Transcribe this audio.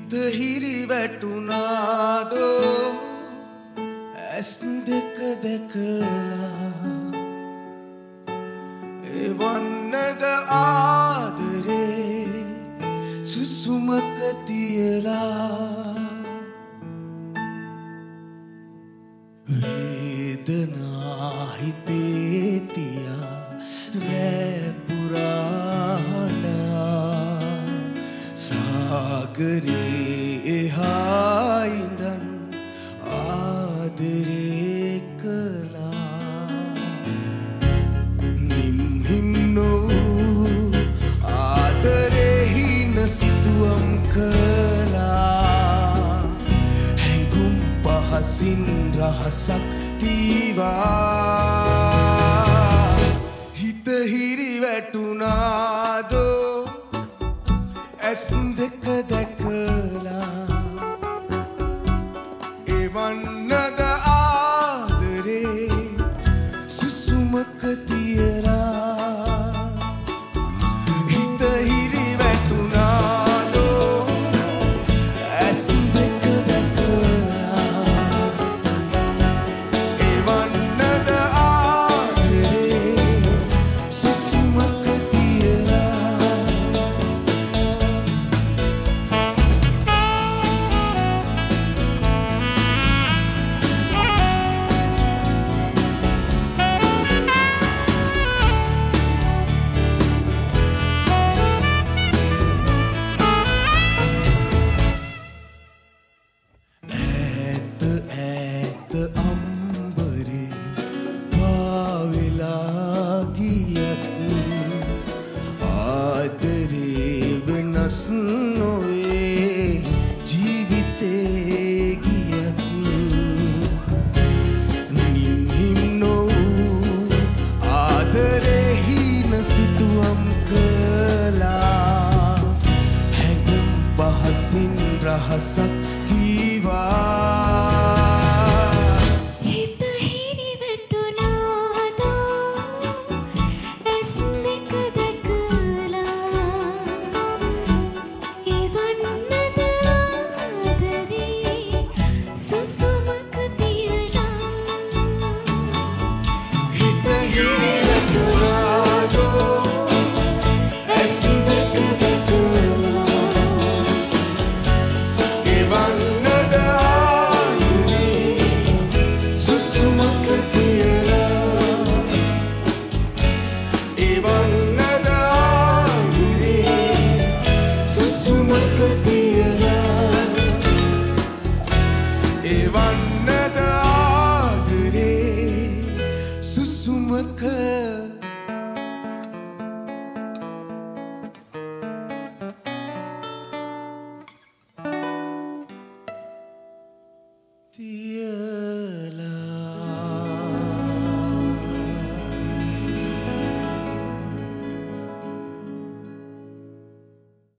හිත හිරි වැටුනාදෝ ඇස් දෙක දැකලා එවන්නද ආදරේ සුසුමක තියලා වේදනා හිතේ තියා රැ පුරානා සාගරේ එහා ඉඳන් ආදරේ කළා නිම්හින්නෝ ආදරෙහි නසිතුවම් කළා හැඟුම් පහසින් රහසක් කීවා හිත හිරි වැටුනාදෝ ඇස් දෙක දැකලා එවන්නද ආදරේ සුසුමක තියලා හිත හිරි වැටුනාදෝ ඇස් දෙක දැකලා එවන්නද ආදරේ සුසුමක තියලා ඈත අම්බරේ පාවෙලා ගියත් ආදරේ වෙනස් නොවේ ජීවිතේ ගියත් නිම්හිම් නොවූ ආදරෙහි නසිතුවම් කළා හැඟුම් පහසින් රහසක් කීවා හිත හිරි වැටුනාදෝ ඇස් දෙක දැකලා එවන්නද ආදරේ සුසුමක තියලා හිත හිරි වැටුනාදෝ ඇස් දෙක දැකලා එවන්නද ආදරේ සුසුමක තියලා එවන්නද ආදරේ සුසුමක තියලා එවන්නද ආදරේ සුසුමක තියලා